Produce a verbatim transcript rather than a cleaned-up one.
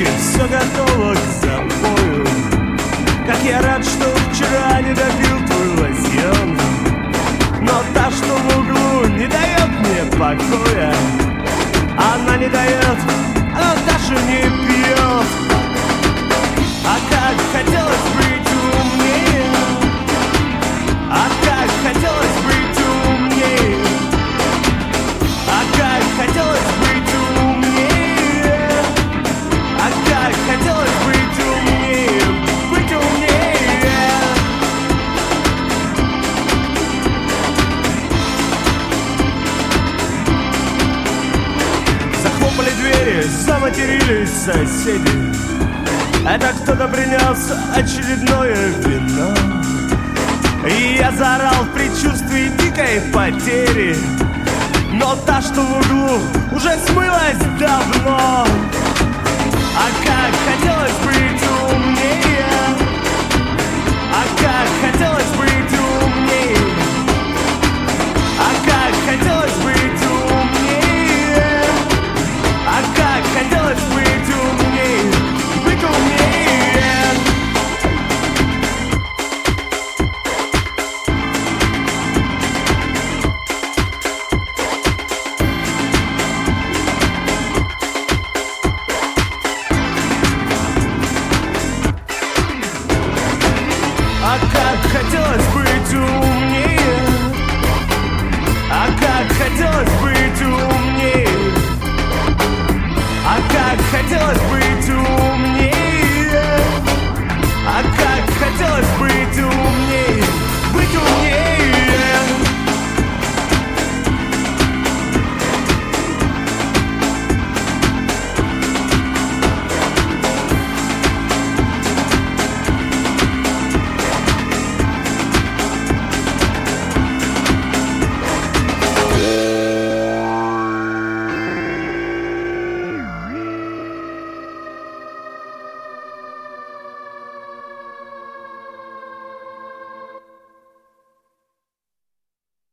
девочки, все готово к запою. Как я рад, что вчера не допил твой лосьон. Но та, что в углу, не дает мне покоя. Она не дает, она даже не пьет. А как хотелось быть умнее, а как хотелось быть умнее, а как хотелось быть умнее, а как хотелось быть умнее, быть умнее. Захлопали двери, заматерились соседи. Это кто-то принес очередное вино. И я заорал в предчувствии дикой потери. Но та, что в углу, уже смылась давно. А как хотелось быть